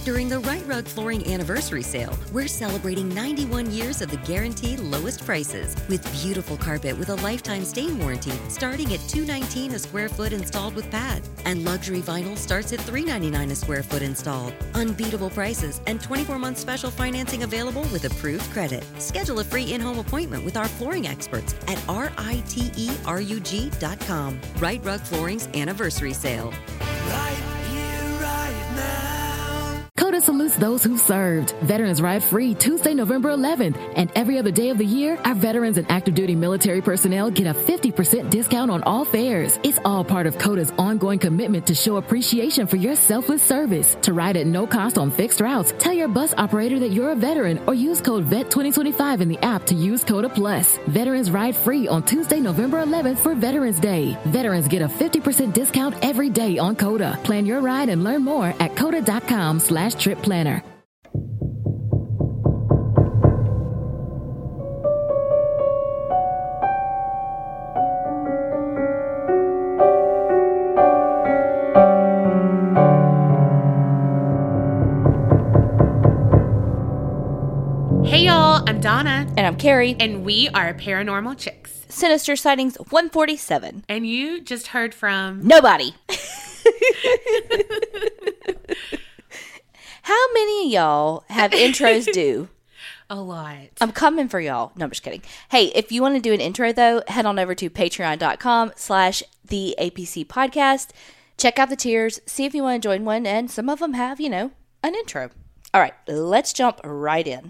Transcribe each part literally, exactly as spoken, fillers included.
During the Right Rug Flooring Anniversary Sale, we're celebrating ninety-one years of the guaranteed lowest prices with beautiful carpet with a lifetime stain warranty starting at two hundred nineteen dollars a square foot installed with pad. And luxury vinyl starts at three hundred ninety-nine dollars a square foot installed. Unbeatable prices and twenty-four month special financing available with approved credit. Schedule a free in-home appointment with our flooring experts at R I T E R U G dot com. Right Rug Flooring's Anniversary Sale. Right here, right now. COTA salutes those who served. Veterans Ride Free Tuesday, November eleventh. And every other day of the year, our veterans and active duty military personnel get a fifty percent discount on all fares. It's all part of COTA's ongoing commitment to show appreciation for your selfless service. To ride at no cost on fixed routes, tell your bus operator that you're a veteran or use code V E T twenty twenty-five in the app to use COTA Plus. Veterans Ride Free on Tuesday, November eleventh for Veterans Day. Veterans get a fifty percent discount every day on COTA. Plan your ride and learn more at COTA.com slash trip planner. Hey y'all, I'm Donna. And I'm Carrie. And we are Paranormal Chicks. Sinister Sightings one forty-seven. And you just heard from... Nobody. How many of y'all have intros due? A lot. I'm coming for y'all. No, I'm just kidding. Hey, if you want to do an intro, though, head on over to patreon.com slash the APC podcast. Check out the tiers. See if you want to join one. And some of them have, you know, an intro. All right, let's jump right in.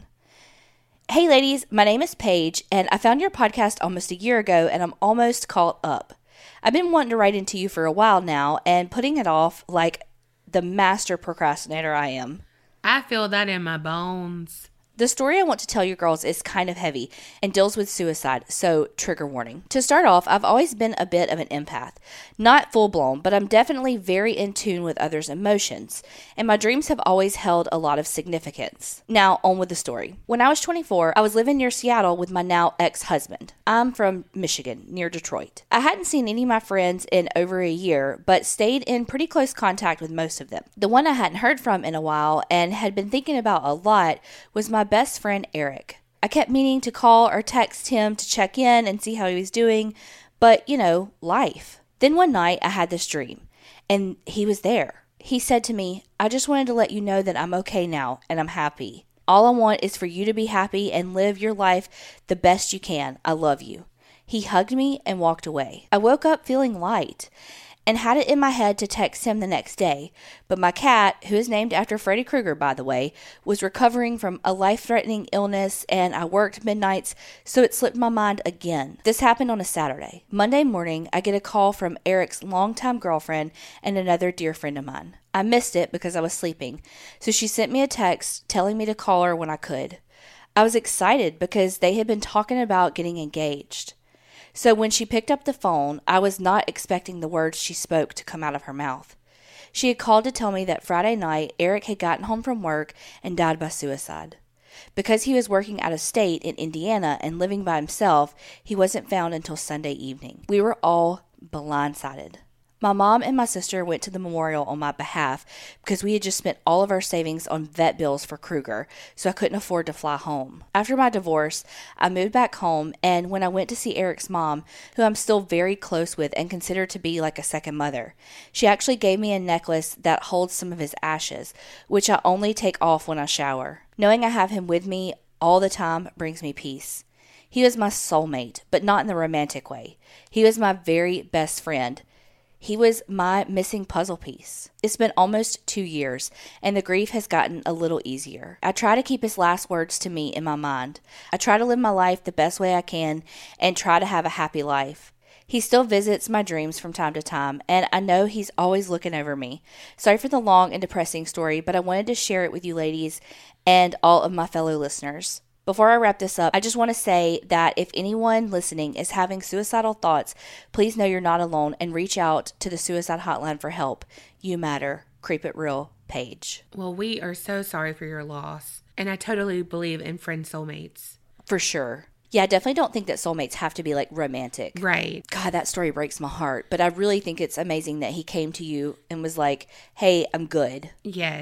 Hey, ladies. My name is Paige, and I found your podcast almost a year ago, and I'm almost caught up. I've been wanting to write into you for a while now and putting it off like the master procrastinator I am. I feel that in my bones. The story I want to tell you girls is kind of heavy and deals with suicide, so trigger warning. To start off, I've always been a bit of an empath. Not full-blown, but I'm definitely very in tune with others' emotions, and my dreams have always held a lot of significance. Now, on with the story. When I was twenty-four, I was living near Seattle with my now ex-husband. I'm from Michigan, near Detroit. I hadn't seen any of my friends in over a year, but stayed in pretty close contact with most of them. The one I hadn't heard from in a while and had been thinking about a lot was my best friend Eric. I kept meaning to call or text him to check in and see how he was doing, but, you know, life. Then one night I had this dream, and he was there. He said to me, I just wanted to let you know that I'm okay now, and I'm happy. All I want is for you to be happy and live your life the best you can. I love you. He hugged me and walked away. I woke up feeling light and had it in my head to text him the next day, but my cat, who is named after Freddy Krueger, by the way, was recovering from a life-threatening illness, and I worked midnights, so it slipped my mind again. This happened on a Saturday. Monday morning, I get a call from Eric's longtime girlfriend and another dear friend of mine. I missed it because I was sleeping, so she sent me a text telling me to call her when I could. I was excited because they had been talking about getting engaged. So when she picked up the phone, I was not expecting the words she spoke to come out of her mouth. She had called to tell me that Friday night, Eric had gotten home from work and died by suicide. Because he was working out of state in Indiana and living by himself, he wasn't found until Sunday evening. We were all blindsided. My mom and my sister went to the memorial on my behalf because we had just spent all of our savings on vet bills for Krueger, so I couldn't afford to fly home. After my divorce, I moved back home, and when I went to see Eric's mom, who I'm still very close with and consider to be like a second mother, she actually gave me a necklace that holds some of his ashes, which I only take off when I shower. Knowing I have him with me all the time brings me peace. He was my soulmate, but not in the romantic way. He was my very best friend. He was my missing puzzle piece. It's been almost two years, and the grief has gotten a little easier. I try to keep his last words to me in my mind. I try to live my life the best way I can and try to have a happy life. He still visits my dreams from time to time, and I know he's always looking over me. Sorry for the long and depressing story, but I wanted to share it with you ladies and all of my fellow listeners. Before I wrap this up, I just want to say that if anyone listening is having suicidal thoughts, please know you're not alone and reach out to the suicide hotline for help. You matter. Creep It Real, Paige. Well, we are so sorry for your loss, and I totally believe in friend soulmates. For sure. Yeah, I definitely don't think that soulmates have to be like romantic. Right. God, that story breaks my heart. But I really think it's amazing that he came to you and was like, hey, I'm good. Yes.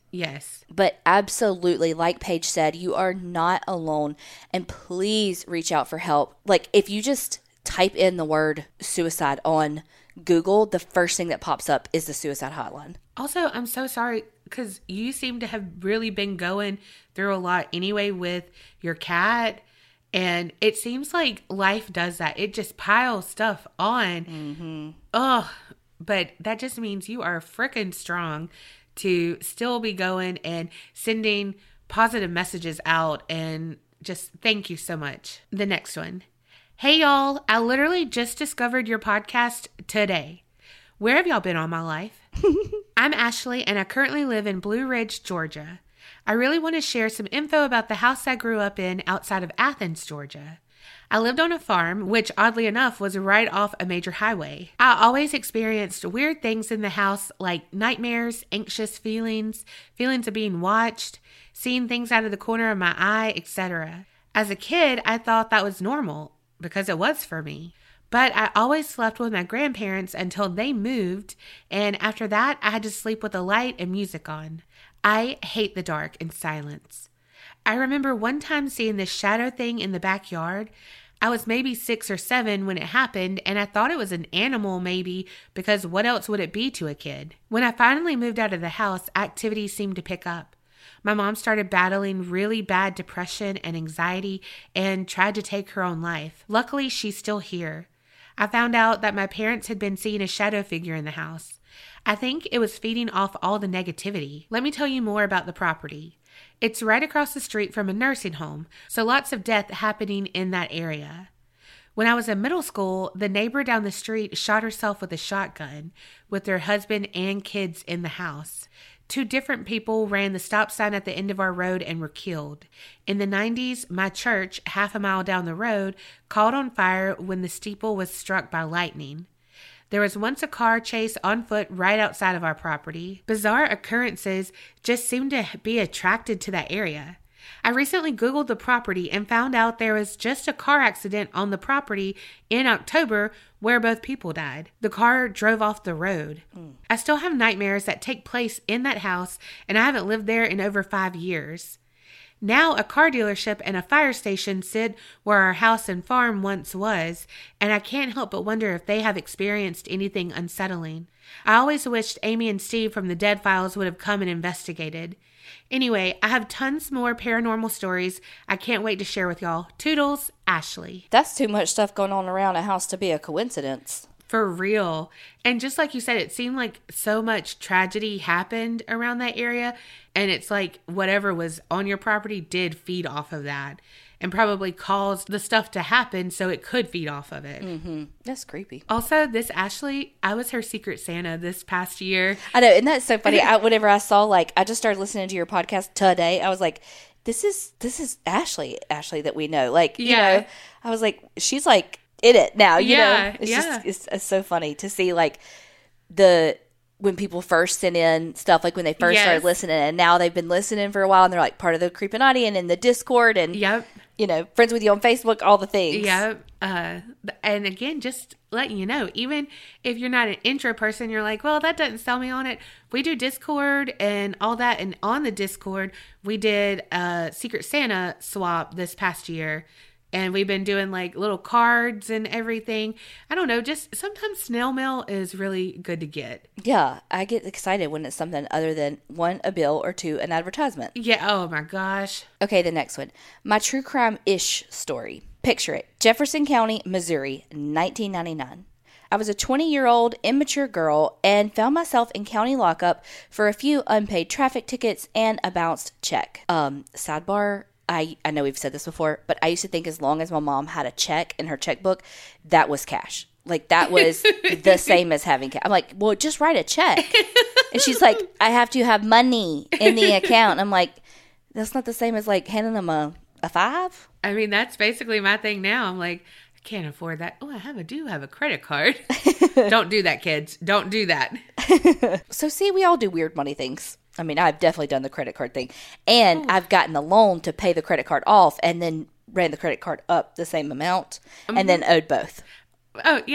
Yes. But absolutely, like Paige said, you are not alone. And please reach out for help. Like, if you just type in the word suicide on Google, the first thing that pops up is the suicide hotline. Also, I'm so sorry because you seem to have really been going through a lot anyway with your cat. And it seems like life does that. It just piles stuff on. Mm-hmm. Ugh. But that just means you are freaking strong to still be going and sending positive messages out. And just thank you so much. The next one. Hey, y'all. I literally just discovered your podcast today. Where have y'all been all my life? I'm Ashley, and I currently live in Blue Ridge, Georgia. I really want to share some info about the house I grew up in outside of Athens, Georgia. I lived on a farm, which oddly enough was right off a major highway. I always experienced weird things in the house like nightmares, anxious feelings, feelings of being watched, seeing things out of the corner of my eye, et cetera. As a kid, I thought that was normal because it was for me. But I always slept with my grandparents until they moved, and after that, I had to sleep with the light and music on. I hate the dark and silence. I remember one time seeing this shadow thing in the backyard. I was maybe six or seven when it happened, and I thought it was an animal maybe, because what else would it be to a kid? When I finally moved out of the house, activity seemed to pick up. My mom started battling really bad depression and anxiety and tried to take her own life. Luckily, she's still here. I found out that my parents had been seeing a shadow figure in the house. I think it was feeding off all the negativity. Let me tell you more about the property. It's right across the street from a nursing home, so lots of death happening in that area. When I was in middle school, the neighbor down the street shot herself with a shotgun with their husband and kids in the house. Two different people ran the stop sign at the end of our road and were killed. In the nineties, my church, half a mile down the road, caught on fire when the steeple was struck by lightning. There was once a car chase on foot right outside of our property. Bizarre occurrences just seemed to be attracted to that area. I recently Googled the property and found out there was just a car accident on the property in October where both people died. The car drove off the road. Mm. I still have nightmares that take place in that house, and I haven't lived there in over five years. Now a car dealership and a fire station sit where our house and farm once was, and I can't help but wonder if they have experienced anything unsettling. I always wished Amy and Steve from the Dead Files would have come and investigated. Anyway, I have tons more paranormal stories I can't wait to share with y'all. Toodles, Ashley. That's too much stuff going on around a house to be a coincidence. For real. And just like you said, it seemed like so much tragedy happened around that area. And it's like whatever was on your property did feed off of that. And probably caused the stuff to happen so it could feed off of it. Mm-hmm. That's creepy. Also, this Ashley, I was her Secret Santa this past year. I know, and that's so funny. I, whenever I saw, like, I just started listening to your podcast today, I was like, this is this is Ashley, Ashley that we know. Like, you yeah. know, I was like, she's like in it now, you yeah, know? It's yeah. just, it's, it's so funny to see, like, the... when people first sent in stuff, like when they first yes. started listening, and now they've been listening for a while, and they're like part of the Creepinati and in the Discord, and yep. you know, friends with you on Facebook, all the things. Yep. Uh, and again, just letting you know, even if you're not an intro person, you're like, well, that doesn't sell me on it. We do Discord and all that, and on the Discord, we did a Secret Santa swap this past year. And we've been doing like little cards and everything. I don't know, just sometimes snail mail is really good to get. Yeah, I get excited when it's something other than one, a bill, or two, an advertisement. Yeah, oh my gosh. Okay, the next one. My true crime-ish story. Picture it. Jefferson County, Missouri, nineteen ninety-nine. I was a twenty-year-old immature girl and found myself in county lockup for a few unpaid traffic tickets and a bounced check. Um, sidebar... I, I know we've said this before, but I used to think as long as my mom had a check in her checkbook, that was cash. Like, that was the same as having cash. I'm like, well, just write a check. And she's like, I have to have money in the account. I'm like, that's not the same as, like, handing them a, a five? I mean, that's basically my thing now. I'm like, I can't afford that. Oh, I have a, do have a credit card. Don't do that, kids. Don't do that. So, see, we all do weird money things. I mean, I've definitely done the credit card thing. And oh. I've gotten the loan to pay the credit card off and then ran the credit card up the same amount mm-hmm. and then owed both. Oh, yeah.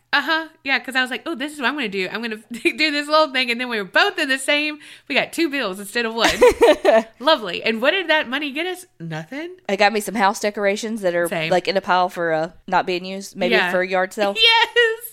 Uh-huh. Yeah, because I was like, oh, this is what I'm going to do. I'm going to do this little thing. And then we were both in the same. We got two bills instead of one. Lovely. And what did that money get us? Nothing. It got me some house decorations that are Same. like in a pile for uh, not being used. Maybe Yeah. for a yard sale. Yes.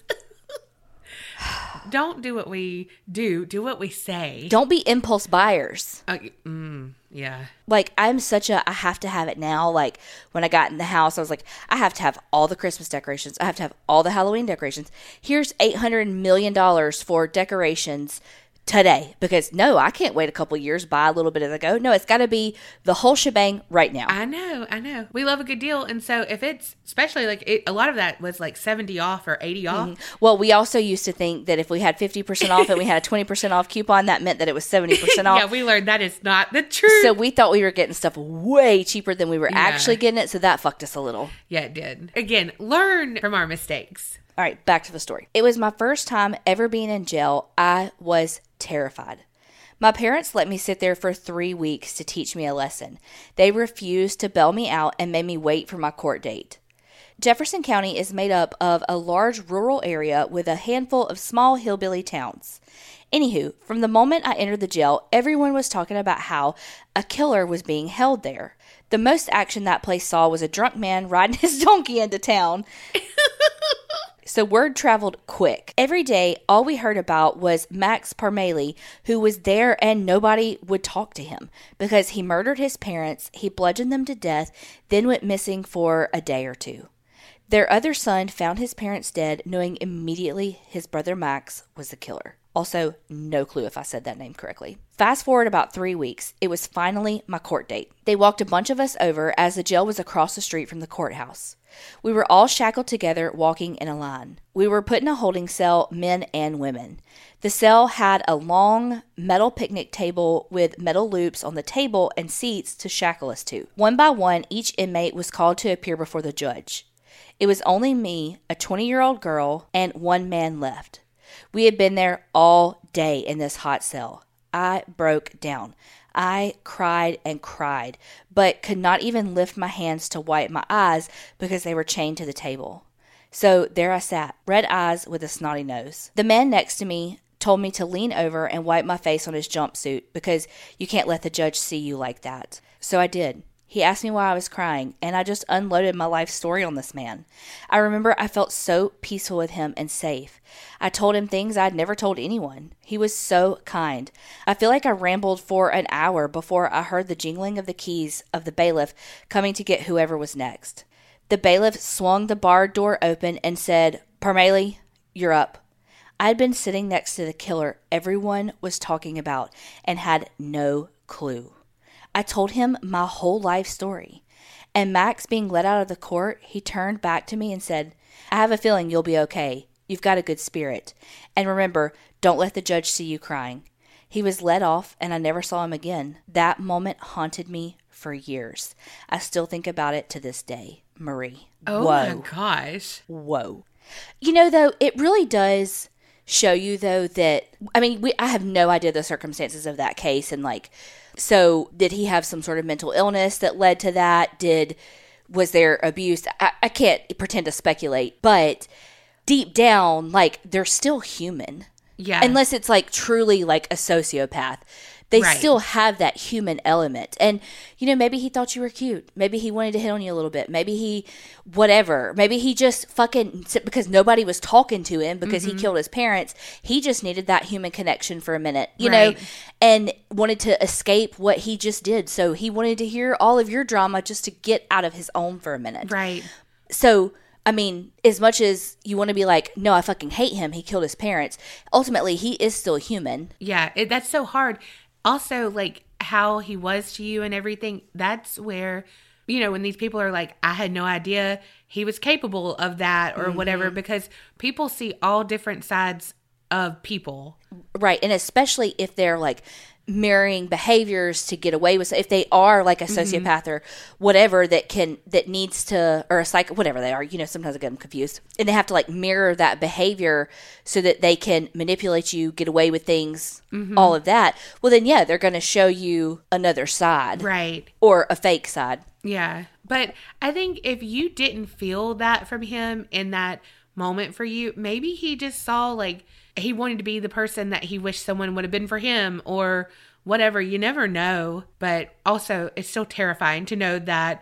Don't do what we do. Do what we say. Don't be impulse buyers. Uh, mm, yeah. Like, I'm such a, I have to have it now. Like, when I got in the house, I was like, I have to have all the Christmas decorations. I have to have all the Halloween decorations. Here's eight hundred million dollars for decorations today. Because, no, I can't wait a couple years, buy a little bit as I go. No, it's got to be the whole shebang right now. I know, I know. We love a good deal. And so if it's, especially like, it, a lot of that was like seventy off or eighty off. Mm-hmm. Well, we also used to think that if we had fifty percent off and we had a twenty percent off coupon, that meant that it was seventy percent off. Yeah, we learned that is not the truth. So we thought we were getting stuff way cheaper than we were Yeah. actually getting it. So that fucked us a little. Yeah, it did. Again, learn from our mistakes. All right, back to the story. It was my first time ever being in jail. I was terrified. My parents let me sit there for three weeks to teach me a lesson. They refused to bail me out and made me wait for my court date. Jefferson County is made up of a large rural area with a handful of small hillbilly towns. Anywho, from the moment I entered the jail, everyone was talking about how a killer was being held there. The most action that place saw was a drunk man riding his donkey into town. So word traveled quick. Every day, all we heard about was Max Parmalee, who was there and nobody would talk to him because he murdered his parents, he bludgeoned them to death, then went missing for a day or two. Their other son found his parents dead, knowing immediately his brother Max was the killer. Also, no clue if I said that name correctly. Fast forward about three weeks, it was finally my court date. They walked a bunch of us over as the jail was across the street from the courthouse. We were all shackled together, walking in a line. We were put in a holding cell, men and women. The cell had a long metal picnic table with metal loops on the table and seats to shackle us to. One by one, each inmate was called to appear before the judge. It was only me, a twenty-year-old girl, and one man left. We had been there all day in this hot cell. I broke down. I cried and cried, but could not even lift my hands to wipe my eyes because they were chained to the table. So there I sat, red eyes with a snotty nose. The man next to me told me to lean over and wipe my face on his jumpsuit because you can't let the judge see you like that. So I did. He asked me why I was crying, and I just unloaded my life story on this man. I remember I felt so peaceful with him and safe. I told him things I'd never told anyone. He was so kind. I feel like I rambled for an hour before I heard the jingling of the keys of the bailiff coming to get whoever was next. The bailiff swung the barred door open and said, "Parmalee, you're up." I had been sitting next to the killer everyone was talking about and had no clue. I told him my whole life story. And Max being let out of the court, he turned back to me and said, "I have a feeling you'll be okay. You've got a good spirit. And remember, don't let the judge see you crying." He was let off and I never saw him again. That moment haunted me for years. I still think about it to this day. Marie. Oh Whoa. my gosh. Whoa. You know, though, it really does show you, though, that, I mean, we I have no idea the circumstances of that case. And, like, so did he have some sort of mental illness that led to that? Did, was there abuse? I, I can't pretend to speculate, but deep down, like, they're still human. Yeah. Unless it's, like, truly, like, a sociopath. They Right. still have that human element. And, you know, maybe he thought you were cute. Maybe he wanted to hit on you a little bit. Maybe he, whatever. Maybe he just fucking, because nobody was talking to him because Mm-hmm. he killed his parents. He just needed that human connection for a minute, you Right. know, and wanted to escape what he just did. So he wanted to hear all of your drama just to get out of his own for a minute. Right. So, I mean, as much as you want to be like, no, I fucking hate him. He killed his parents. Ultimately, he is still human. Yeah. It, that's so hard. Also, like, how he was to you and everything, that's where, you know, when these people are like, I had no idea he was capable of that or Mm-hmm. whatever, because people see all different sides of people. Right. And especially if they're like mirroring behaviors to get away with, if they are like a sociopath or whatever that can, that needs to, or a psych, whatever they are, you know, sometimes I get them confused, and they have to like mirror that behavior so that they can manipulate you, get away with things, all of that. Well, then, yeah, they're going to show you another side. Right. Or a fake side. Yeah. But I think if you didn't feel that from him in that moment for you. Maybe he just saw like he wanted to be the person that he wished someone would have been for him or whatever. You never know. But also it's still terrifying to know that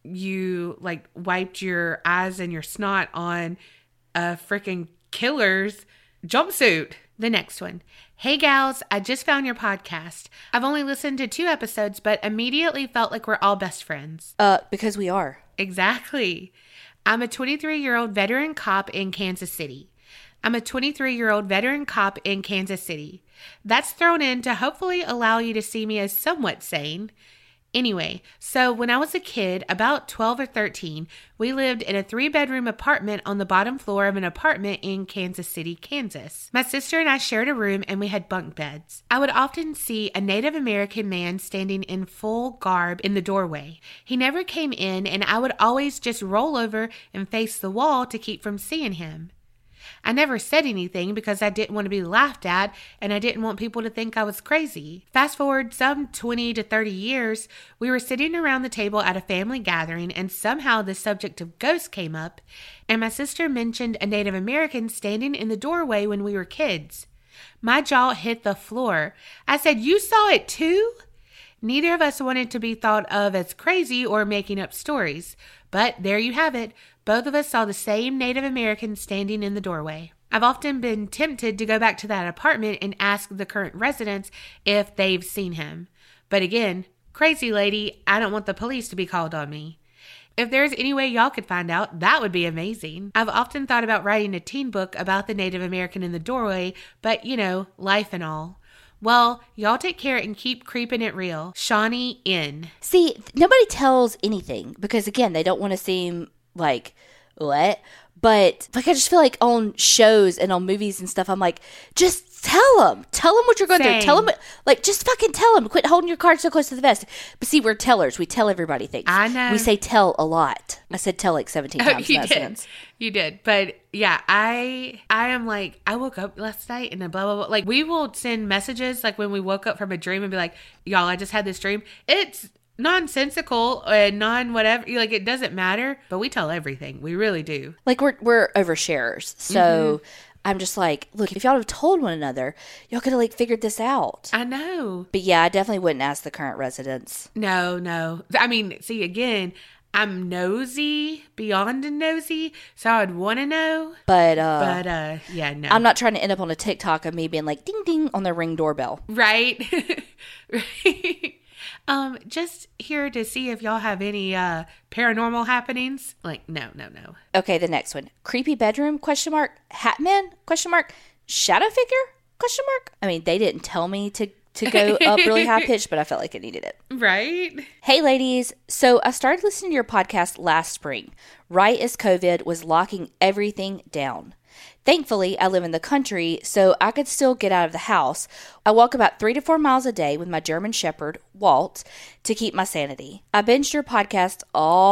you like wiped your eyes and your snot on a freaking killer's jumpsuit. The next one. Hey gals, I just found your podcast. I've only listened to two episodes, but immediately felt like we're all best friends. Uh, because we are. Exactly. I'm a twenty-three-year-old veteran cop in Kansas City. I'm a twenty-three-year-old veteran cop in Kansas City. That's thrown in to hopefully allow you to see me as somewhat sane. Anyway, so when I was a kid, about twelve or thirteen, we lived in a three-bedroom apartment on the bottom floor of an apartment in Kansas City, Kansas. My sister and I shared a room and we had bunk beds. I would often see a Native American man standing in full garb in the doorway. He never came in and I would always just roll over and face the wall to keep from seeing him. I never said anything because I didn't want to be laughed at and I didn't want people to think I was crazy. Fast forward some twenty to thirty years, we were sitting around the table at a family gathering and somehow the subject of ghosts came up and my sister mentioned a Native American standing in the doorway when we were kids. My jaw hit the floor. I said, "You saw it too?" Neither of us wanted to be thought of as crazy or making up stories. But there you have it. Both of us saw the same Native American standing in the doorway. I've often been tempted to go back to that apartment and ask the current residents if they've seen him. But again, crazy lady, I don't want the police to be called on me. If there's any way y'all could find out, that would be amazing. I've often thought about writing a teen book about the Native American in the doorway, but you know, life and all. Well, y'all take care and keep creeping it real. Shawnee in. See, nobody tells anything because, again, they don't want to seem like, what? But, like, I just feel like on shows and on movies and stuff, I'm like, just tell them. Tell them what you're going Same. through. Tell them, like, just fucking tell them. Quit holding your cards so close to the vest. But see, we're tellers. We tell everybody things. I know. We say tell a lot. I said tell like seventeen Oh, times in you that did. sentence. You did. But yeah, I I am like, I woke up last night and blah, blah, blah. Like, we will send messages like when we woke up from a dream and be like, y'all, I just had this dream. It's nonsensical and non whatever. Like, it doesn't matter. But we tell everything. We really do. Like, we're, we're oversharers. So mm-hmm. I'm just like, look, if y'all have told one another, y'all could have, like, figured this out. I know. But yeah, I definitely wouldn't ask the current residents. No, no. I mean, see, again, I'm nosy, beyond nosy, so I'd want to know. But, uh, but, uh, yeah, no. I'm not trying to end up on a TikTok of me being like, ding, ding, on the Ring doorbell. Right. Right. Um, just here to see if y'all have any, uh, paranormal happenings. Like, no, no, no. Okay, the next one. Creepy bedroom, question mark, hat man, question mark, shadow figure, question mark. I mean, they didn't tell me to to go up really high pitched, but I felt like it needed it. Right? Hey, ladies. So I started listening to your podcast last spring, right as COVID was locking everything down. Thankfully, I live in the country, so I could still get out of the house. I walk about three to four miles a day with my German Shepherd, Walt, to keep my sanity. I binged your podcast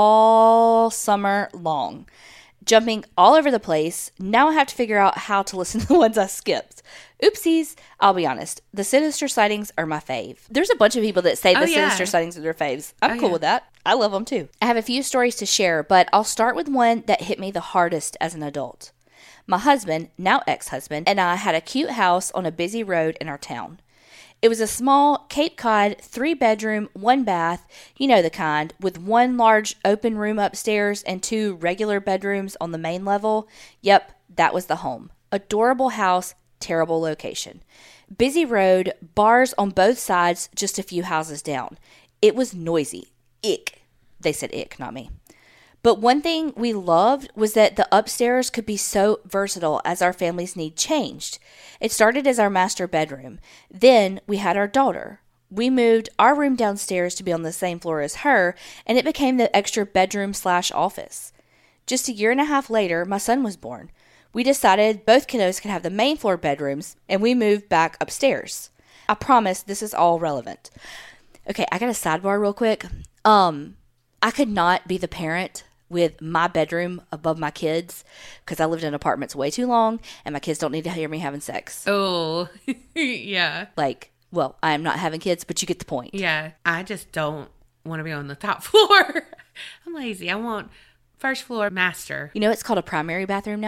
all summer long, jumping all over the place. Now I have to figure out how to listen to the ones I skipped. Oopsies. I'll be honest. The Sinister Sightings are my fave. There's a bunch of people that say the oh, yeah. Sinister Sightings are their faves. I'm oh, cool yeah. with that. I love them too. I have a few stories to share, but I'll start with one that hit me the hardest as an adult. My husband, now ex-husband, and I had a cute house on a busy road in our town. It was a small Cape Cod, three-bedroom, one-bath, you know the kind, with one large open room upstairs and two regular bedrooms on the main level. Yep, that was the home. Adorable house, terrible location. Busy road, bars on both sides, just a few houses down. It was noisy. Ick. They said ick, not me. But one thing we loved was that the upstairs could be so versatile as our family's need changed. It started as our master bedroom. Then we had our daughter. We moved our room downstairs to be on the same floor as her, and it became the extra bedroom slash office. Just a year and a half later, my son was born. We decided both kiddos could have the main floor bedrooms, and we moved back upstairs. I promise this is all relevant. Okay, I got a sidebar real quick. Um, I could not be the parent with my bedroom above my kids because I lived in apartments way too long and my kids don't need to hear me having sex. Oh, yeah. Like, well, I am not having kids, but you get the point. Yeah. I just don't want to be on the top floor. I'm lazy. I want first floor master. You know, it's called a primary bathroom now.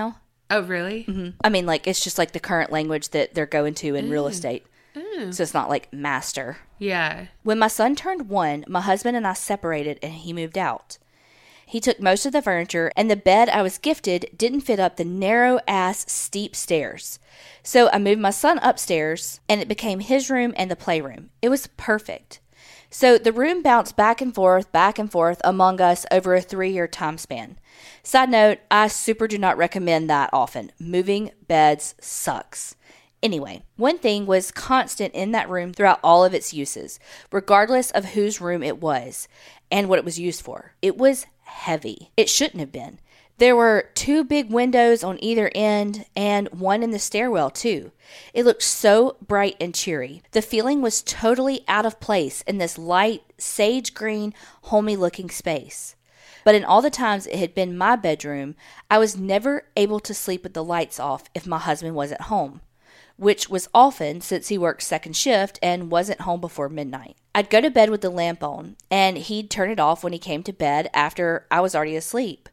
Oh, really? Mm-hmm. I mean, like, it's just like the current language that they're going to in mm. real estate. Mm. So it's not like master. Yeah. When my son turned one, my husband and I separated and he moved out. He took most of the furniture, and the bed I was gifted didn't fit up the narrow-ass steep stairs. So I moved my son upstairs, and it became his room and the playroom. It was perfect. So the room bounced back and forth, back and forth among us over a three-year time span. Side note, I super do not recommend that often. Moving beds sucks. Anyway, one thing was constant in that room throughout all of its uses, regardless of whose room it was and what it was used for. It was heavy. It shouldn't have been. There were two big windows on either end and one in the stairwell too. It looked so bright and cheery. The feeling was totally out of place in this light, sage green, homey looking space. But in all the times it had been my bedroom, I was never able to sleep with the lights off if my husband wasn't home, which was often since he worked second shift and wasn't home before midnight. I'd go to bed with the lamp on, and he'd turn it off when he came to bed after I was already asleep.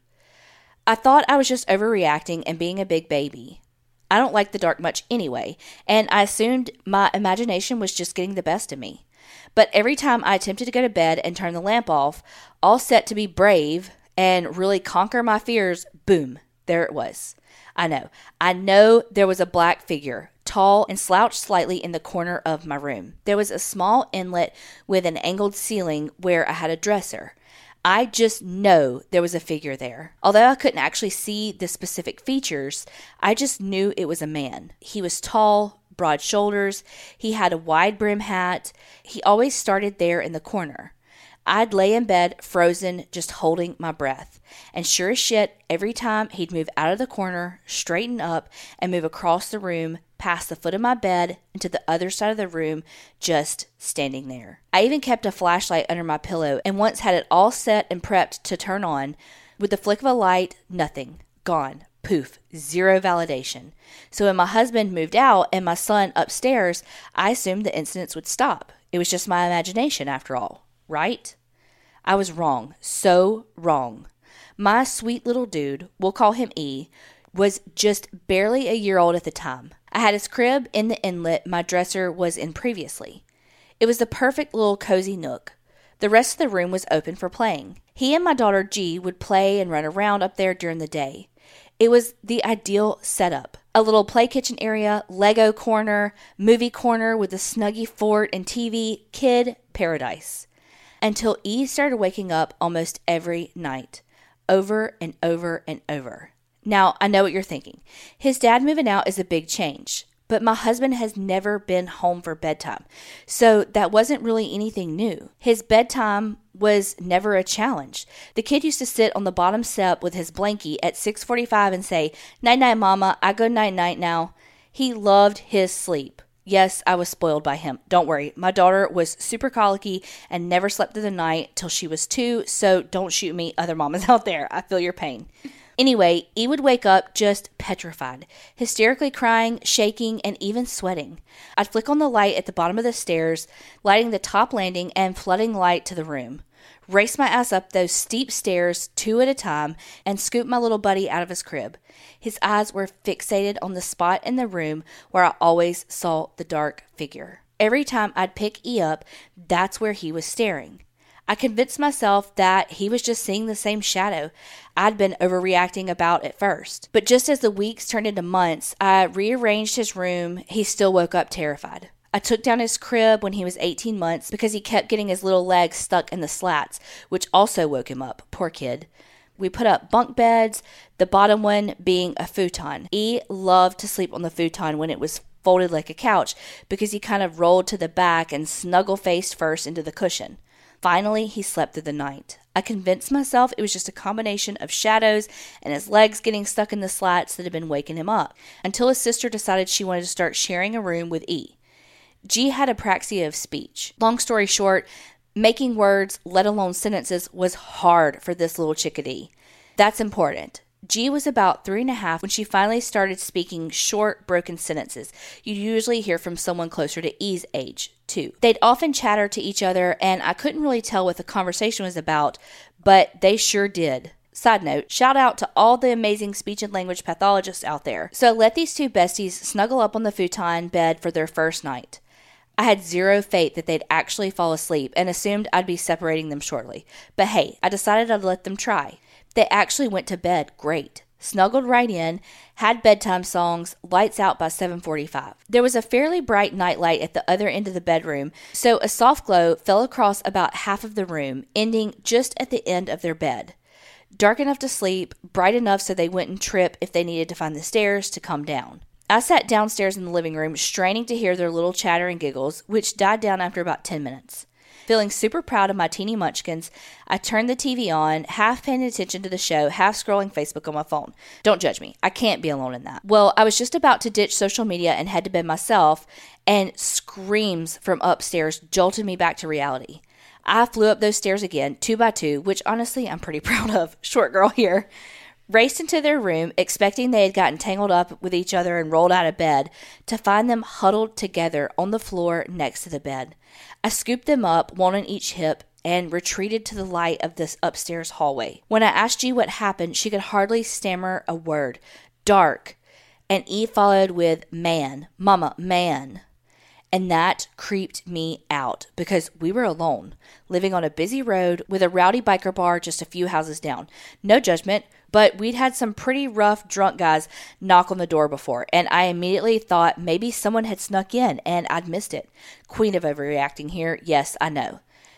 I thought I was just overreacting and being a big baby. I don't like the dark much anyway, and I assumed my imagination was just getting the best of me. But every time I attempted to go to bed and turn the lamp off, all set to be brave and really conquer my fears, boom, there it was. I know. I know there was a black figure, tall and slouched slightly in the corner of my room. There was a small inlet with an angled ceiling where I had a dresser. I just know there was a figure there. Although I couldn't actually see the specific features, I just knew it was a man. He was tall, broad shoulders. He had a wide brim hat. He always started there in the corner. I'd lay in bed, frozen, just holding my breath. And sure as shit, every time he'd move out of the corner, straighten up, and move across the room, past the foot of my bed, and to the other side of the room, just standing there. I even kept a flashlight under my pillow, and once had it all set and prepped to turn on. With the flick of a light, nothing. Gone. Poof. Zero validation. So when my husband moved out and my son upstairs, I assumed the incidents would stop. It was just my imagination after all. Right? I was wrong. So wrong. My sweet little dude, we'll call him E, was just barely a year old at the time. I had his crib in the inlet my dresser was in previously. It was the perfect little cozy nook. The rest of the room was open for playing. He and my daughter G would play and run around up there during the day. It was the ideal setup. A little play kitchen area, Lego corner, movie corner with a snuggy fort and T V, kid paradise. Until E started waking up almost every night, over and over and over. Now, I know what you're thinking. His dad moving out is a big change, but my husband has never been home for bedtime, so that wasn't really anything new. His bedtime was never a challenge. The kid used to sit on the bottom step with his blankie at six forty-five and say, "Night-night, mama, I go night-night now." He loved his sleep. Yes, I was spoiled by him. Don't worry. My daughter was super colicky and never slept through the night till she was two, so don't shoot me, other mamas out there. I feel your pain. Anyway, E would wake up just petrified, hysterically crying, shaking, and even sweating. I'd flick on the light at the bottom of the stairs, lighting the top landing and flooding light to the room. Race my ass up those steep stairs two at a time and scoop my little buddy out of his crib. His eyes were fixated on the spot in the room where I always saw the dark figure. Every time I'd pick E up, that's where he was staring. I convinced myself that he was just seeing the same shadow I'd been overreacting about at first. But just as the weeks turned into months, I rearranged his room. He still woke up terrified. I took down his crib when he was eighteen months because he kept getting his little legs stuck in the slats, which also woke him up. Poor kid. We put up bunk beds, the bottom one being a futon. E loved to sleep on the futon when it was folded like a couch because he kind of rolled to the back and snuggle faced first into the cushion. Finally, he slept through the night. I convinced myself it was just a combination of shadows and his legs getting stuck in the slats that had been waking him up, until his sister decided she wanted to start sharing a room with E. G had apraxia of speech. Long story short, making words, let alone sentences, was hard for this little chickadee. That's important. G was about three and a half when she finally started speaking short, broken sentences. You usually hear from someone closer to E's age, too. They'd often chatter to each other, and I couldn't really tell what the conversation was about, but they sure did. Side note, shout out to all the amazing speech and language pathologists out there. So I let these two besties snuggle up on the futon bed for their first night. I had zero faith that they'd actually fall asleep and assumed I'd be separating them shortly. But hey, I decided I'd let them try. They actually went to bed great. Snuggled right in, had bedtime songs, lights out by seven forty-five. There was a fairly bright nightlight at the other end of the bedroom, so a soft glow fell across about half of the room, ending just at the end of their bed. Dark enough to sleep, bright enough so they wouldn't trip if they needed to find the stairs to come down. I sat downstairs in the living room, straining to hear their little chatter and giggles, which died down after about ten minutes. Feeling super proud of my teeny munchkins, I turned the T V on, half paying attention to the show, half scrolling Facebook on my phone. Don't judge me. I can't be alone in that. Well, I was just about to ditch social media and head to bed myself, and screams from upstairs jolted me back to reality. I flew up those stairs again, two by two, which honestly I'm pretty proud of. Short girl here. Raced into their room, expecting they had gotten tangled up with each other and rolled out of bed, to find them huddled together on the floor next to the bed. I scooped them up, one on each hip, and retreated to the light of this upstairs hallway. When I asked G what happened, she could hardly stammer a word. Dark. And E followed with, man, mama, man. And that creeped me out because we were alone, living on a busy road with a rowdy biker bar just a few houses down. No judgment, but we'd had some pretty rough drunk guys knock on the door before, and I immediately thought maybe someone had snuck in and I'd missed it. Queen of overreacting here, yes, I know.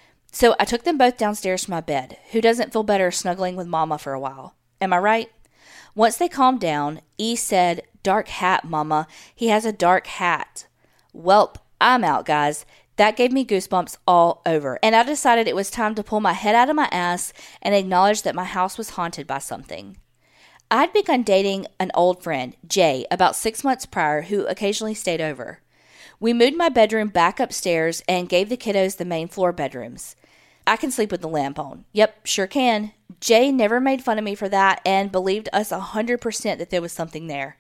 So I took them both downstairs to my bed. Who doesn't feel better snuggling with mama for a while? Am I right? Once they calmed down, E said, dark hat, mama. He has a dark hat. Welp, I'm out, guys. That gave me goosebumps all over, and I decided it was time to pull my head out of my ass and acknowledge that my house was haunted by something. I'd begun dating an old friend, Jay, about six months prior, who occasionally stayed over. We moved my bedroom back upstairs and gave the kiddos the main floor bedrooms. I can sleep with the lamp on. Yep, sure can. Jay never made fun of me for that and believed us one hundred percent that there was something there.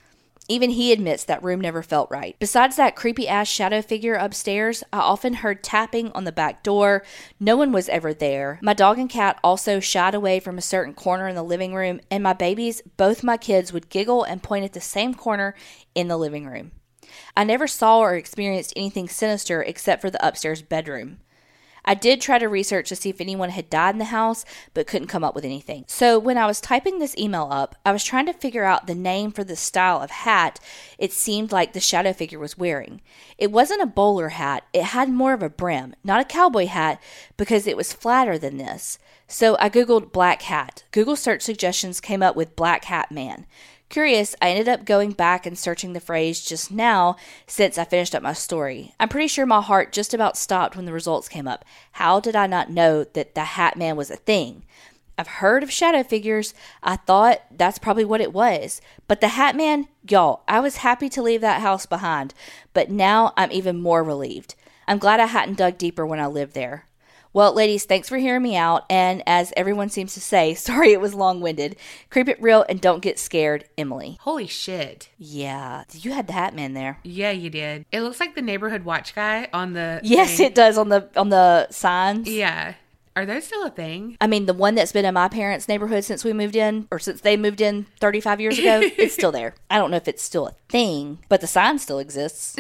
Even he admits that room never felt right. Besides that creepy-ass shadow figure upstairs, I often heard tapping on the back door. No one was ever there. My dog and cat also shied away from a certain corner in the living room, and my babies, both my kids, would giggle and point at the same corner in the living room. I never saw or experienced anything sinister except for the upstairs bedroom. I did try to research to see if anyone had died in the house, but couldn't come up with anything. So when I was typing this email up, I was trying to figure out the name for the style of hat it seemed like the shadow figure was wearing. It wasn't a bowler hat. It had more of a brim, not a cowboy hat, because it was flatter than this. So I Googled black hat. Google search suggestions came up with black hat man. Curious, I ended up going back and searching the phrase just now since I finished up my story. I'm pretty sure my heart just about stopped when the results came up. How did I not know that the Hat Man was a thing? I've heard of shadow figures. I thought that's probably what it was. But the Hat Man, y'all, I was happy to leave that house behind. But now I'm even more relieved. I'm glad I hadn't dug deeper when I lived there. Well, ladies, thanks for hearing me out, and as everyone seems to say, sorry it was long-winded. Keep it real and don't get scared, Emily. Holy shit. Yeah, you had the Hat Man there. Yeah, you did. It looks like the neighborhood watch guy on the Yes, thing. it does on the on the signs. Yeah. Are those still a thing? I mean, the one that's been in my parents' neighborhood since we moved in, or since they moved in thirty-five years ago, it's still there. I don't know if it's still a thing, but the sign still exists.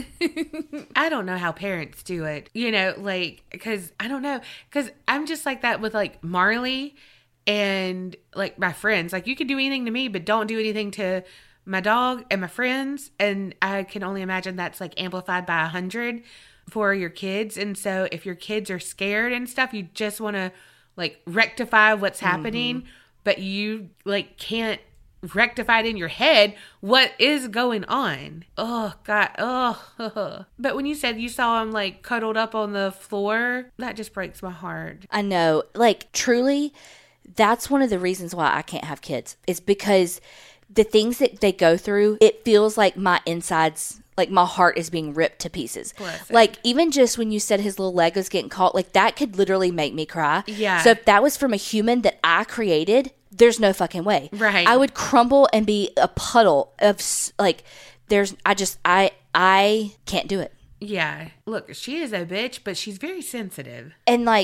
I don't know how parents do it. You know, like, because I don't know. Because I'm just like that with, like, Marley and, like, my friends. Like, you can do anything to me, but don't do anything to my dog and my friends. And I can only imagine that's, like, amplified by a hundred for your kids. And so if your kids are scared and stuff, you just want to, like, rectify what's happening, mm-hmm. but you, like, can't rectify it in your head what is going on. Oh God. Oh. But when you said you saw him, like, cuddled up on the floor, that just breaks my heart. I know. Like, truly, that's one of the reasons why I can't have kids, is because the things that they go through, it feels like my insides, like my heart is being ripped to pieces. Bless like, even just when you said his little leg was getting caught, like, that could literally make me cry. Yeah. So if that was from a human that I created, there's no fucking way. Right. I would crumble and be a puddle of, like, there's, I just, I, I can't do it. Yeah. Look, she is a bitch, but she's very sensitive. And, like,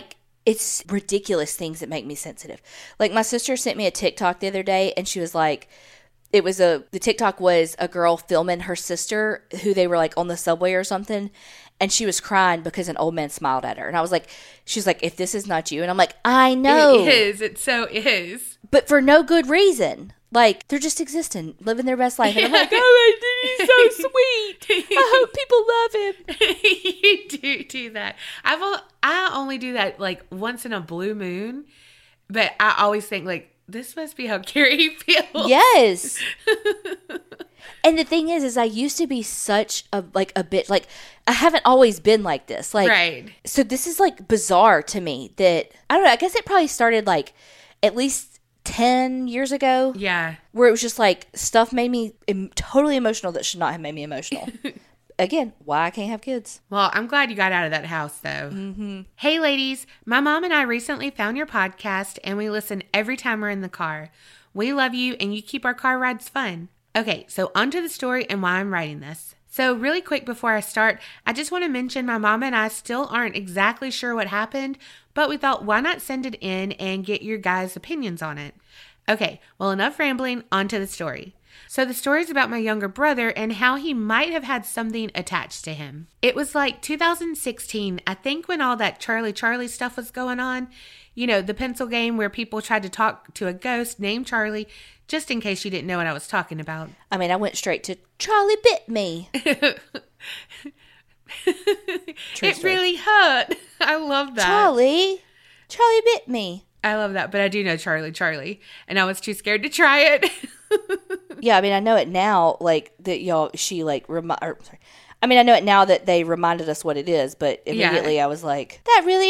it's ridiculous things that make me sensitive. Like, my sister sent me a TikTok the other day, and she was like, it was a, the TikTok was a girl filming her sister who they were like on the subway or something. And she was crying because an old man smiled at her. And I was like, she's like, if this is not you. And I'm like, I know. It is. It so is. But for no good reason. Like, they're just existing, living their best life. And I'm like, oh, he's so sweet. I hope people love him. You do do that. I've o- I only do that like once in a blue moon. But I always think like, this must be how Carrie feels. Yes. And the thing is, is I used to be such a, like a bit, like, I haven't always been like this. Like, right. So this is like bizarre to me that, I don't know, I guess it probably started like at least ten years ago. Yeah. Where it was just like stuff made me em- totally emotional that should not have made me emotional. Again, why I can't have kids. Well, I'm glad you got out of that house, though. Mm-hmm. Hey, ladies. My mom and I recently found your podcast, and we listen every time we're in the car. We love you, and you keep our car rides fun. Okay, so on to the story and why I'm writing this. So really quick before I start, I just want to mention my mom and I still aren't exactly sure what happened, but we thought, why not send it in and get your guys' opinions on it? Okay, well, enough rambling, on to the story. So the story is about my younger brother and how he might have had something attached to him. It was like two thousand sixteen, I think, when all that Charlie Charlie stuff was going on. You know, the pencil game where people tried to talk to a ghost named Charlie, just in case you didn't know what I was talking about. I mean, I went straight to Charlie bit me. It really hurt. I love that. Charlie. Charlie bit me. I love that, but I do know Charlie Charlie, and I was too scared to try it. Yeah, I mean, I know it now, like, that y'all, she, like, remi- or, sorry. I mean, I know it now that they reminded us what it is, but immediately yeah. I was like, that really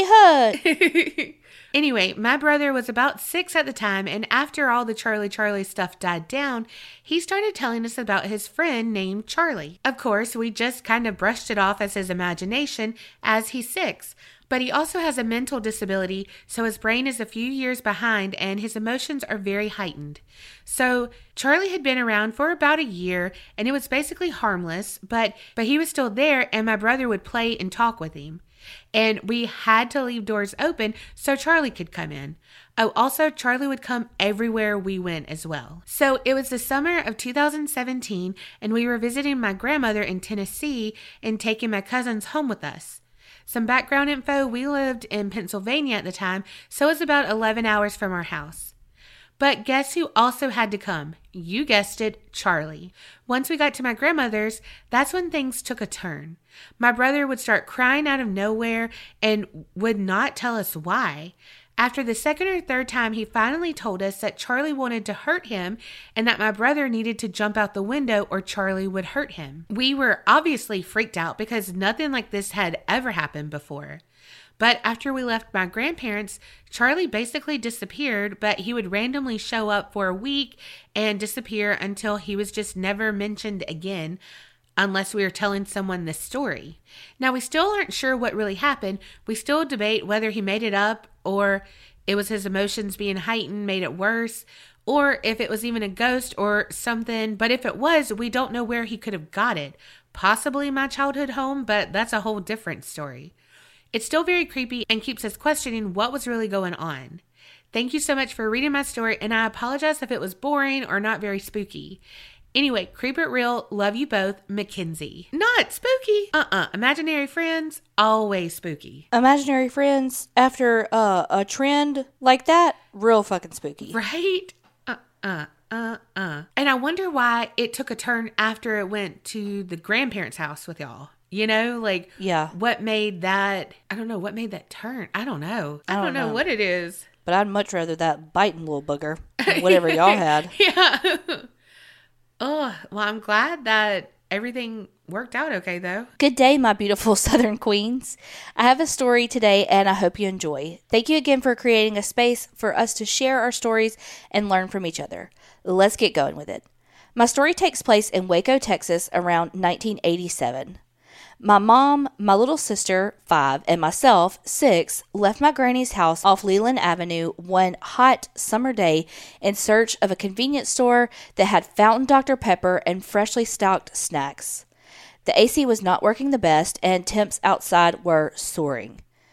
hurt. Anyway, my brother was about six at the time, and after all the Charlie Charlie stuff died down, he started telling us about his friend named Charlie. Of course, we just kind of brushed it off as his imagination, as he's six. But he also has a mental disability, so his brain is a few years behind and his emotions are very heightened. So Charlie had been around for about a year and it was basically harmless, but, but he was still there and my brother would play and talk with him. And we had to leave doors open so Charlie could come in. Oh, also, Charlie would come everywhere we went as well. So it was the summer of two thousand seventeen and we were visiting my grandmother in Tennessee and taking my cousins home with us. Some background info, we lived in Pennsylvania at the time, so it was about eleven hours from our house. But guess who also had to come? You guessed it, Charlie. Once we got to my grandmother's, that's when things took a turn. My brother would start crying out of nowhere and would not tell us why. After the second or third time, he finally told us that Charlie wanted to hurt him and that my brother needed to jump out the window or Charlie would hurt him. We were obviously freaked out because nothing like this had ever happened before. But after we left my grandparents, Charlie basically disappeared, but he would randomly show up for a week and disappear until he was just never mentioned again, unless we were telling someone this story. Now, we still aren't sure what really happened. We still debate whether he made it up or it was his emotions being heightened made it worse, or if it was even a ghost or something. But if it was, we don't know where he could have got it. Possibly my childhood home, but that's a whole different story. It's still very creepy and keeps us questioning what was really going on. Thank you so much for reading my story, and I apologize if it was boring or not very spooky. Anyway, creep it real. Love you both, Mackenzie. Not spooky. Uh-uh. Imaginary friends, always spooky. Imaginary friends, after uh, a trend like that, real fucking spooky. Right? Uh-uh. Uh-uh. And I wonder why it took a turn after it went to the grandparents' house with y'all. You know, like, yeah. What made that, I don't know, what made that turn? I don't know. I, I don't, don't know, know what it is. But I'd much rather that biting little booger than whatever y'all had. Yeah. Oh, well, I'm glad that everything worked out okay, though. Good day, my beautiful Southern Queens. I have a story today, and I hope you enjoy. Thank you again for creating a space for us to share our stories and learn from each other. Let's get going with it. My story takes place in Waco, Texas, around nineteen eighty-seven. My mom, my little sister, five, and myself, six, left my granny's house off Leland Avenue one hot summer day in search of a convenience store that had fountain Doctor Pepper and freshly stocked snacks. The A C was not working the best, and temps outside were soaring.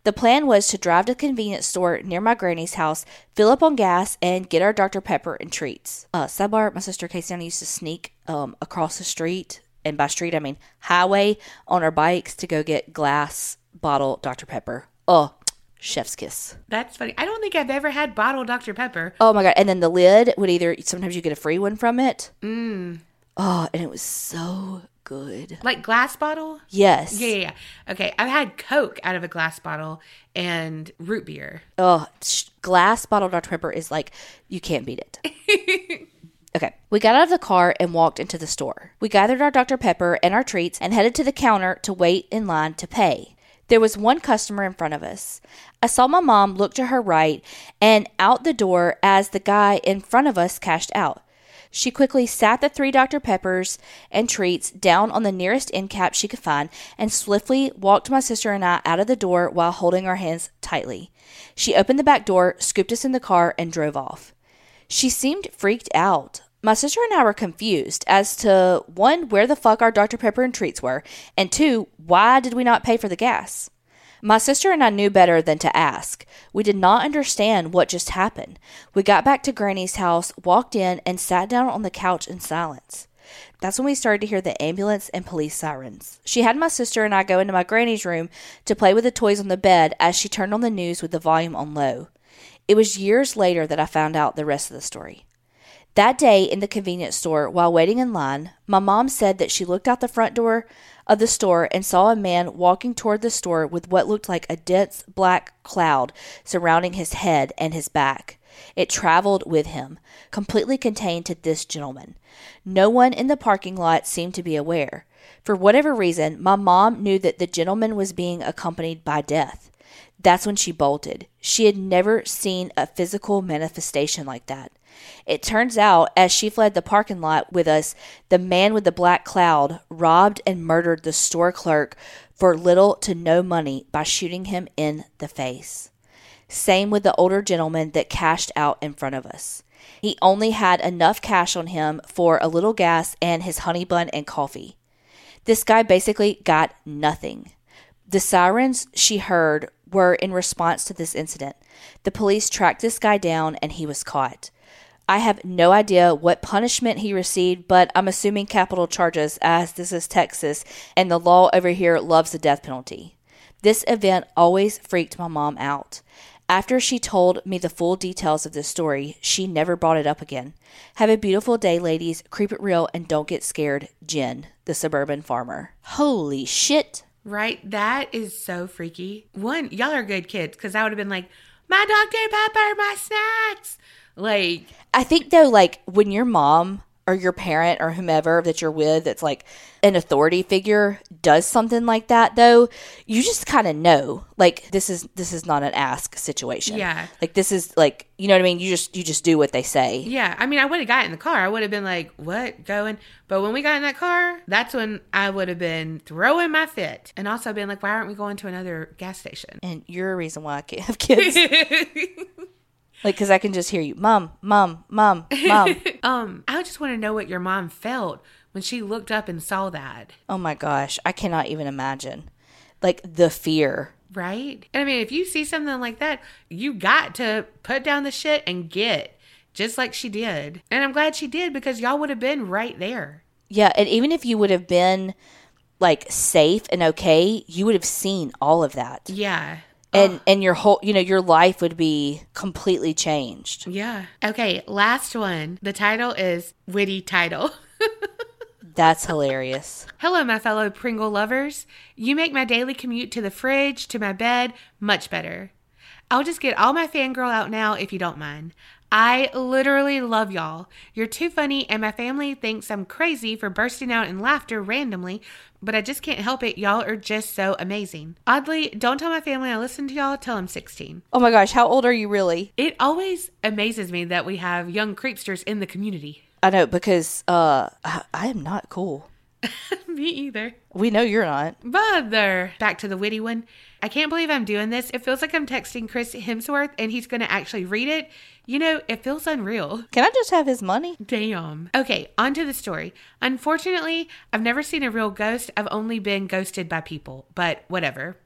The plan was to drive to a convenience store near my granny's house, fill up on gas, and get our Doctor Pepper and treats. Uh, sidebar, my sister Casey used to sneak um, across the street, and by street I mean highway, on our bikes to go get glass bottle Doctor Pepper. Oh, chef's kiss. That's funny. I don't think I've ever had bottled Doctor Pepper. Oh my God. And then the lid would either, sometimes you get a free one from it. Mm. Oh, and it was so good. Like glass bottle? Yes. Yeah, yeah, yeah. Okay, I've had Coke out of a glass bottle and root beer. Oh, sh- glass bottle Doctor Pepper is like, you can't beat it. Okay, we got out of the car and walked into the store. We gathered our Doctor Pepper and our treats and headed to the counter to wait in line to pay. There was one customer in front of us. I saw my mom look to her right and out the door as the guy in front of us cashed out. She quickly sat the three Doctor Peppers and treats down on the nearest end cap she could find and swiftly walked my sister and I out of the door while holding our hands tightly. She opened the back door, scooped us in the car, and drove off. She seemed freaked out. My sister and I were confused as to, one, where the fuck our Doctor Pepper and treats were, and two, why did we not pay for the gas? My sister and I knew better than to ask. We did not understand what just happened. We got back to Granny's house, walked in, and sat down on the couch in silence. That's when we started to hear the ambulance and police sirens. She had my sister and I go into my granny's room to play with the toys on the bed as she turned on the news with the volume on low. It was years later that I found out the rest of the story. That day in the convenience store, while waiting in line, my mom said that she looked out the front door of the store and saw a man walking toward the store with what looked like a dense black cloud surrounding his head and his back. It traveled with him, completely contained to this gentleman. No one in the parking lot seemed to be aware. For whatever reason, my mom knew that the gentleman was being accompanied by death. That's when she bolted. She had never seen a physical manifestation like that. It turns out, as she fled the parking lot with us, the man with the black cloud robbed and murdered the store clerk for little to no money by shooting him in the face. Same with the older gentleman that cashed out in front of us. He only had enough cash on him for a little gas and his honey bun and coffee. This guy basically got nothing. The sirens she heard were in response to this incident. The police tracked this guy down and he was caught. I have no idea what punishment he received, but I'm assuming capital charges as this is Texas and the law over here loves the death penalty. This event always freaked my mom out. After she told me the full details of this story, she never brought it up again. Have a beautiful day, ladies. Creep it real and don't get scared. Jen, the suburban farmer. Holy shit. Right? That is so freaky. One, y'all are good kids because I would have been like, my Doctor Pepper, my snacks. Like, I think though, like when your mom or your parent or whomever that you're with that's like an authority figure does something like that though, you just kind of know like this is this is not an ask situation. Yeah. Like this is like, you know what I mean? You just you just do what they say. Yeah. I mean, I would have got in the car. I would have been like, what? Going? But when we got in that car, that's when I would have been throwing my fit. And also been like, why aren't we going to another gas station? And you're a reason why I can't have kids. Like, because I can just hear you, mom, mom, mom, mom. um, I just want to know what your mom felt when she looked up and saw that. Oh my gosh, I cannot even imagine. Like the fear. Right? And I mean, if you see something like that, you got to put down the shit and get, just like she did. And I'm glad she did because y'all would have been right there. Yeah, and even if you would have been like safe and okay, you would have seen all of that. Yeah. And and your whole, you know, your life would be completely changed. Yeah. Okay, last one. The title is Witty Title. That's hilarious. Hello, my fellow Pringle lovers. You make my daily commute to the fridge, to my bed, much better. I'll just get all my fangirl out now if you don't mind. I literally love y'all. You're too funny and my family thinks I'm crazy for bursting out in laughter randomly, but I just can't help it. Y'all are just so amazing. Oddly, don't tell my family I listen to y'all till I'm sixteen. Oh my gosh, how old are you really? It always amazes me that we have young creepsters in the community. I know, because uh, I, I am not cool. Me either. We know you're not. Bother. Back to the witty one. I can't believe I'm doing this. It feels like I'm texting Chris Hemsworth and he's going to actually read it. You know, it feels unreal. Can I just have his money? Damn. Okay, on to the story. Unfortunately, I've never seen a real ghost. I've only been ghosted by people, but whatever.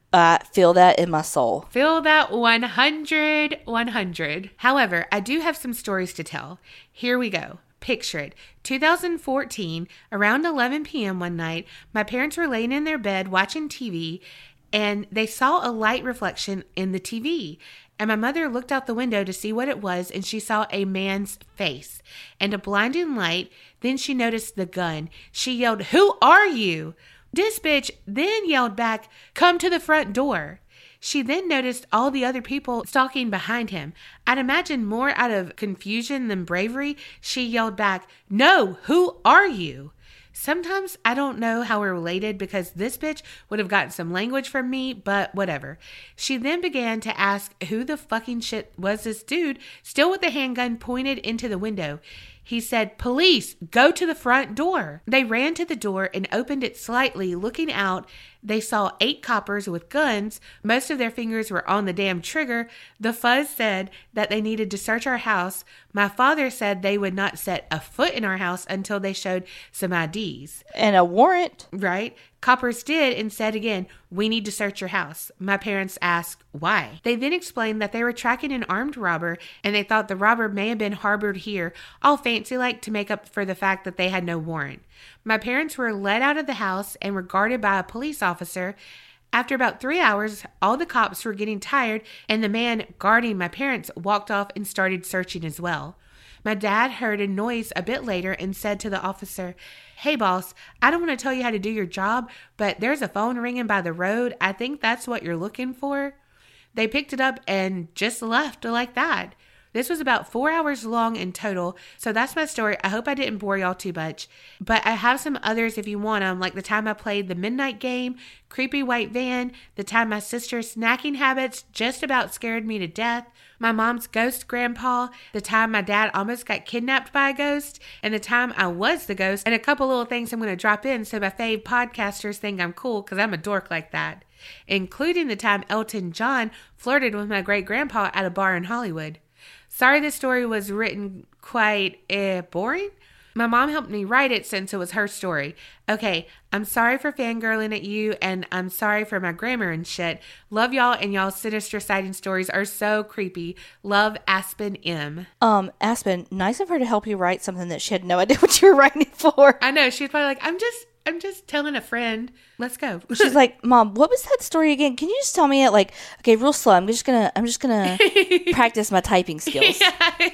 I feel that in my soul. Feel that one hundred, one hundred. However, I do have some stories to tell. Here we go. Picture it. two thousand fourteen, around eleven p.m. one night, my parents were laying in their bed watching T V, and they saw a light reflection in the T V. And my mother looked out the window to see what it was, and she saw a man's face and a blinding light. Then she noticed the gun. She yelled, "Who are you?" This bitch then yelled back, "Come to the front door." She then noticed all the other people stalking behind him. I'd imagine more out of confusion than bravery. She yelled back, "No, who are you?" Sometimes I don't know how we're related because this bitch would have gotten some language from me, but whatever. She then began to ask who the fucking shit was this dude, still with the handgun pointed into the window. He said, "Police, go to the front door." They ran to the door and opened it slightly. Looking out, they saw eight coppers with guns. Most of their fingers were on the damn trigger. The fuzz said that they needed to search our house. My father said they would not set a foot in our house until they showed some I Ds. And a warrant. Right? Coppers did and said again, "We need to search your house." My parents asked why. They then explained that they were tracking an armed robber and they thought the robber may have been harbored here, all fancy-like to make up for the fact that they had no warrant. My parents were led out of the house and were guarded by a police officer. After about three hours, all the cops were getting tired and the man guarding my parents walked off and started searching as well. My dad heard a noise a bit later and said to the officer, "Hey boss, I don't want to tell you how to do your job, but there's a phone ringing by the road. I think that's what you're looking for." They picked it up and just left like that. This was about four hours long in total, so that's my story. I hope I didn't bore y'all too much, but I have some others if you want them, like the time I played the midnight game, creepy white van, the time my sister's snacking habits just about scared me to death, my mom's ghost grandpa, the time my dad almost got kidnapped by a ghost, and the time I was the ghost, and a couple little things I'm going to drop in so my fave podcasters think I'm cool because I'm a dork like that, including the time Elton John flirted with my great-grandpa at a bar in Hollywood. Sorry this story was written quite uh, boring. My mom helped me write it since it was her story. Okay, I'm sorry for fangirling at you, and I'm sorry for my grammar and shit. Love y'all, and y'all's sinister sighting stories are so creepy. Love, Aspen M. Um, Aspen, nice of her to help you write something that she had no idea what you were writing it for. I know, she's probably like, I'm just... I'm just telling a friend. Let's go. She's like, "Mom, what was that story again? Can you just tell me it like, okay, real slow. I'm just gonna, I'm just gonna practice my typing skills." Yeah.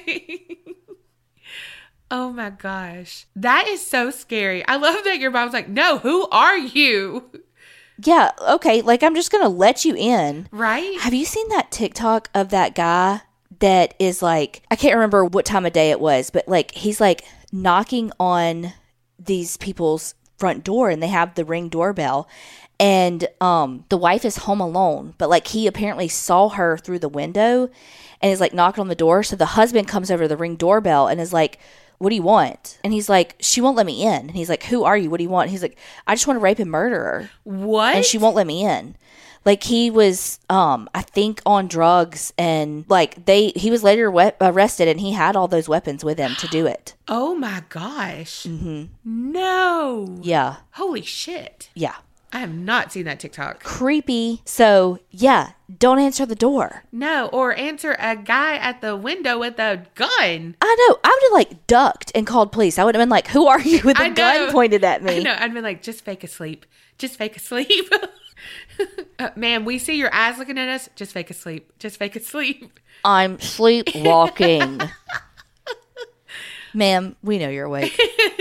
Oh my gosh, that is so scary. I love that your mom's like, "No, who are you?" Yeah. Okay. Like, I'm just gonna let you in. Right? Have you seen that TikTok of that guy that is like, I can't remember what time of day it was, but like he's like knocking on these people's front door and they have the Ring doorbell and um the wife is home alone, but like he apparently saw her through the window and is like knocking on the door. So the husband comes over to the Ring doorbell and is like, "What do you want?" And he's like, "She won't let me in." And he's like, "Who are you? What do you want?" And he's like, "I just want to rape and murder her." What? And she won't let me in. Like he was, um, I think on drugs and like they, he was later we- arrested and he had all those weapons with him to do it. Oh my gosh. Mm-hmm. No. Yeah. Holy shit. Yeah. I have not seen that TikTok. Creepy. So yeah, don't answer the door. No, or answer a guy at the window with a gun. I know. I would have like ducked and called police. I would have been like, "Who are you?" with a I know. gun pointed at me. I know. I'd been like, just fake asleep. Just fake asleep. uh, ma'am, we see your eyes looking at us. Just fake asleep. Just fake asleep. I'm sleepwalking. Ma'am, we know you're awake.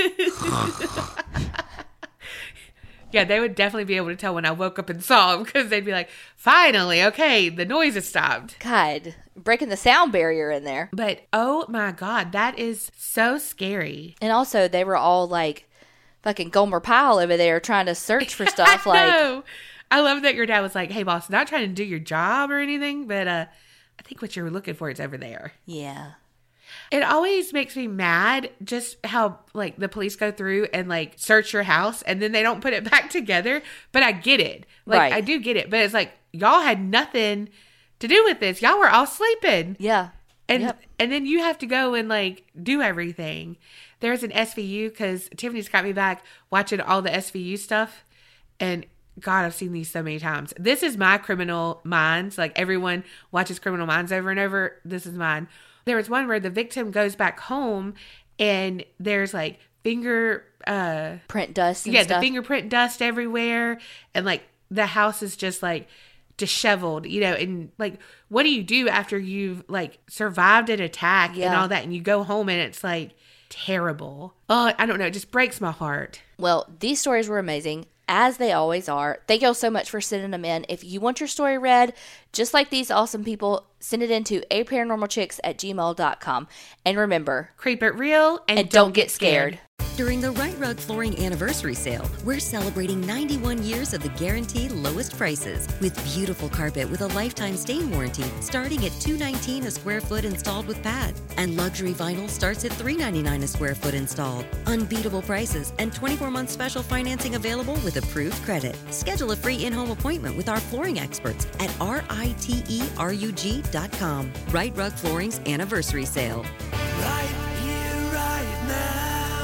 Yeah, they would definitely be able to tell when I woke up and saw them because they'd be like, "Finally, okay, the noise has stopped." God, breaking the sound barrier in there. But oh my God, that is so scary. And also, they were all like fucking Gomer Pyle over there trying to search for stuff. I like, know. I love that your dad was like, "Hey, boss, not trying to do your job or anything, but uh, I think what you're looking for is over there." yeah. It always makes me mad just how like the police go through and like search your house and then they don't put it back together. But I get it. Like Right. I do get it. But it's like y'all had nothing to do with this. Y'all were all sleeping. Yeah. And Yep. and then you have to go and like do everything. There's an S V U because Tiffany's got me back watching all the S V U stuff. And God, I've seen these so many times. This is my Criminal Minds. Like everyone watches Criminal Minds over and over. This is mine. There was one where the victim goes back home and there's like finger uh print dust and yeah stuff. The fingerprint dust everywhere, and like the house is just like disheveled, you know. And like, what do you do after you've like survived an attack Yeah. and all that, and you go home and it's like terrible? Oh, I don't know, it just breaks my heart. Well, these stories were amazing, as they always are. Thank y'all so much for sending them in. If you want your story read, just like these awesome people, send it in to a paranormal chicks at gmail dot com. And remember, Keep it real and, and don't get scared. During the Right Rug Flooring Anniversary Sale, we're celebrating ninety-one years of the guaranteed lowest prices with beautiful carpet with a lifetime stain warranty starting at two dollars and nineteen cents a square foot installed with pad. And luxury vinyl starts at three dollars and ninety-nine cents a square foot installed. Unbeatable prices and twenty-four month special financing available with approved credit. Schedule a free in-home appointment with our flooring experts at R I T E R U G dot com. Right Rug Flooring's Anniversary Sale. Right here, right now.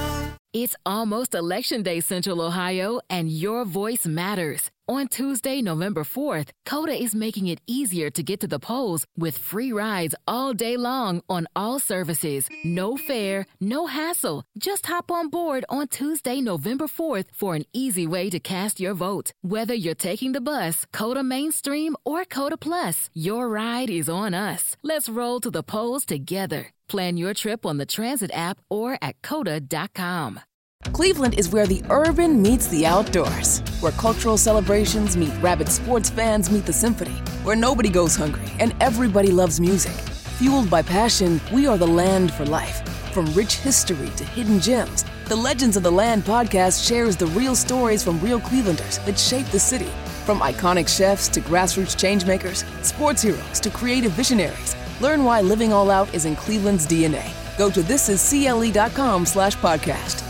It's almost Election Day, Central Ohio, and your voice matters. On Tuesday, November fourth, Coda is making it easier to get to the polls with free rides all day long on all services. No fare, no hassle. Just hop on board on Tuesday, November fourth for an easy way to cast your vote. Whether you're taking the bus, Coda Mainstream, or Coda Plus, your ride is on us. Let's roll to the polls together. Plan your trip on the Transit app or at coda dot com. Cleveland is where the urban meets the outdoors, where cultural celebrations meet rabid sports fans meet the symphony, where nobody goes hungry and everybody loves music. Fueled by passion, we are the land for life. From rich history to hidden gems, the Legends of the Land podcast shares the real stories from real Clevelanders that shape the city. From iconic chefs to grassroots changemakers, sports heroes to creative visionaries, learn why living all out is in Cleveland's D N A. Go to thisiscle.com slash podcast.